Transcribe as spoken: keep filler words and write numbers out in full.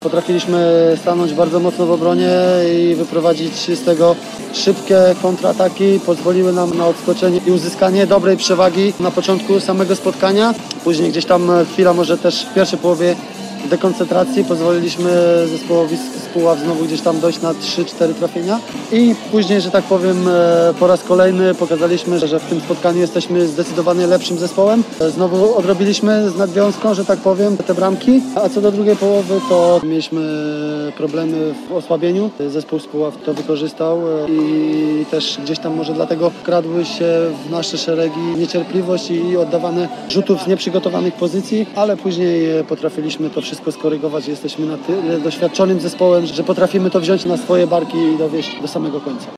Potrafiliśmy stanąć bardzo mocno w obronie i wyprowadzić z tego szybkie kontrataki. Pozwoliły nam na odskoczenie i uzyskanie dobrej przewagi na początku samego spotkania. Później gdzieś tam chwila może też w pierwszej połowie dekoncentracji pozwoliliśmy zespołowi z Puław znowu gdzieś tam dojść na trzy cztery trafienia i później, że tak powiem, po raz kolejny pokazaliśmy, że w tym spotkaniu jesteśmy zdecydowanie lepszym zespołem. Znowu odrobiliśmy z nadwiązką, że tak powiem, te bramki, a co do drugiej połowy to mieliśmy problemy w osłabieniu. Zespół z Puław to wykorzystał i też gdzieś tam może dlatego kradły się w nasze szeregi niecierpliwość i oddawane rzutów z nieprzygotowanych pozycji, ale później potrafiliśmy to wszystko skorygować. Jesteśmy na tyle doświadczonym zespołem, że potrafimy to wziąć na swoje barki i dowieść do samego końca.